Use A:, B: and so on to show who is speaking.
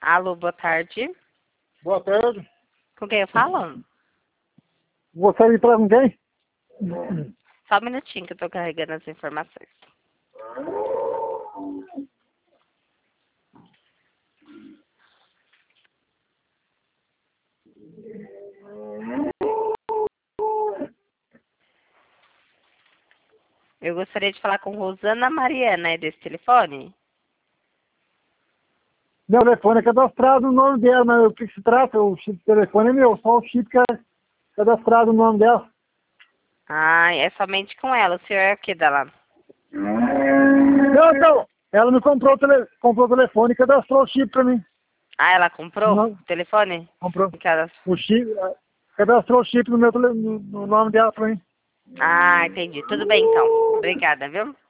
A: Alô, boa tarde.
B: Boa tarde.
A: Com quem eu falo?
B: Você me traz com quem?
A: Só um minutinho que eu tô carregando as informações. Eu gostaria de falar com Rosana Mariana, é desse telefone?
B: Meu telefone é cadastrado no nome dela, mas o que se trata? O chip do telefone é meu, só o chip que é cadastrado no nome dela.
A: Ah, é somente com ela. O senhor é o que dela?
B: Não. Ela me comprou comprou o telefone e cadastrou o chip pra mim.
A: Ah, ela comprou
B: Não,
A: o telefone?
B: comprou.
A: Que ela...
B: O chip, cadastrou o chip no nome dela pra mim.
A: Ah, entendi. Tudo bem, então. Obrigada, viu?